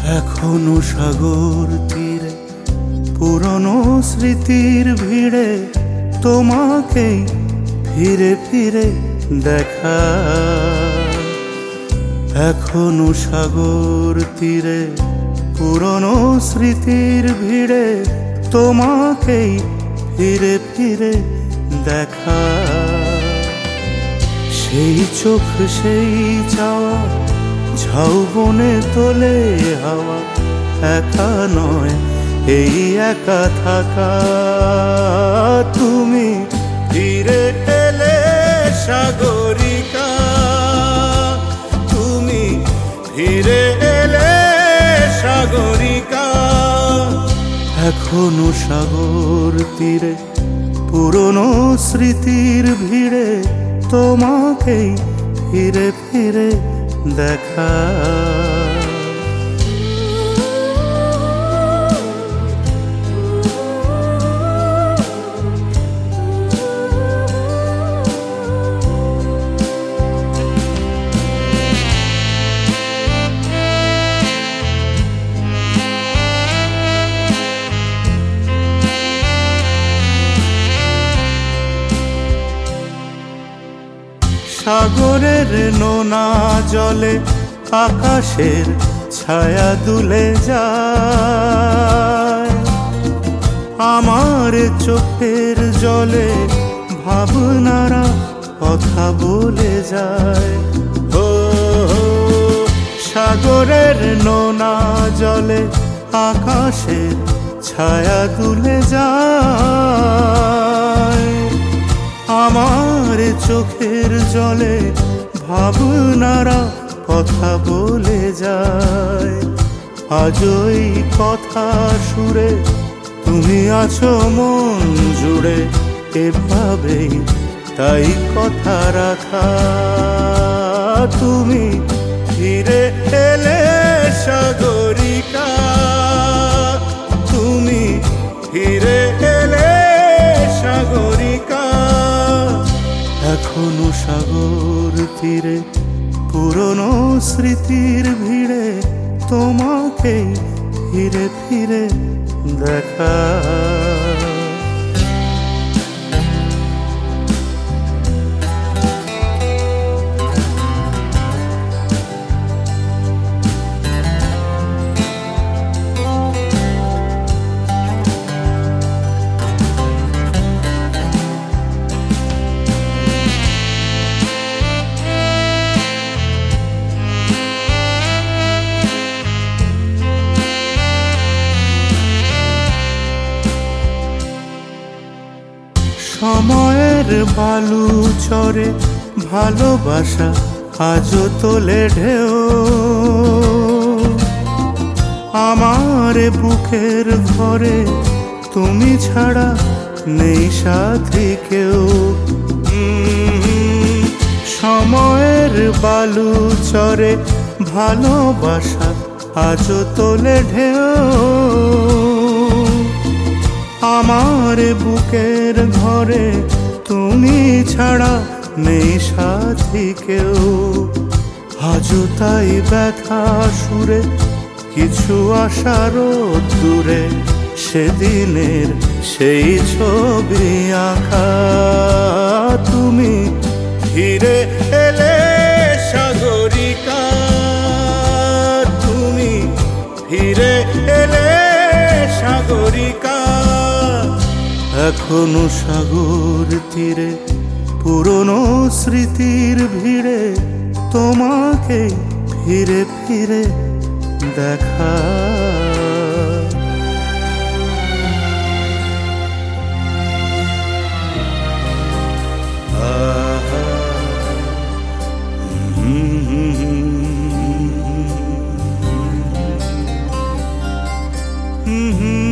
এখনো সাগর তীরে পুরনো স্মৃতির ভিড়ে তোমাকেই ফিরে ফিরে দেখা। এখনো সাগর তীরে পুরনো স্মৃতির ভিড়ে তোমাকেই ফিরে ফিরে দেখা। সেই চোখ সেই চাওয়া ঝাউবনে তোলে হাওয়া, একা নয় এই একা থাকা। তুমি ফিরে এলে সাগরিকা, তুমি ফিরে এলে সাগরিকা। এখনো সাগর তীরে পুরনো স্মৃতির ভিড়ে তোমাকেই ফিরে ফিরে দেখা। সাগরের নোনা জলে আকাশের ছায়া দুলে যায়, আমার চোখের জলে ভাবনারা কথা বলে যায়। ও সাগরের নোনা জলে আকাশের ছায়া দুলে যায়, আমার চোখের জলে ভাবনারা কথা বলে যায়। আজই কথা সুরে তুমি আছো মন জুড়ে, এভাবেই তাই কথা রাখা। তুমি ফিরে এলে সাগরিকা, তুমি ফিরে এলে সাগরিকা। এখনো সাগর তীরে পুরনো স্মৃতির ভিড়ে তোমাকেই ফিরে ফিরে দেখা। সময়ের বালু চরে ভালোবাসা আজও তোলে ঢেউ, আমার বুকের ঘরে তুমি ছাড়া নেই সাথী কেউ। সময়ের বালু চরে ভালোবাসা আজও তোলে ঢেউ, আমার বুকের ঘরে তুমি ছাড়া নেই সাথী কেউ। আজও তাই ব্যথা সুরে কিছু আশার দূরে, সেদিনের সেই ছবি আঁকা। তুমি ফিরে এলে সাগরিকা, তুমি ফিরে এলে সাগরিকা। এখনো সাগর তীরে পুরনো স্মৃতির ভিড়ে তোমাকে ফিরে ফিরে দেখা। Mm-hmm.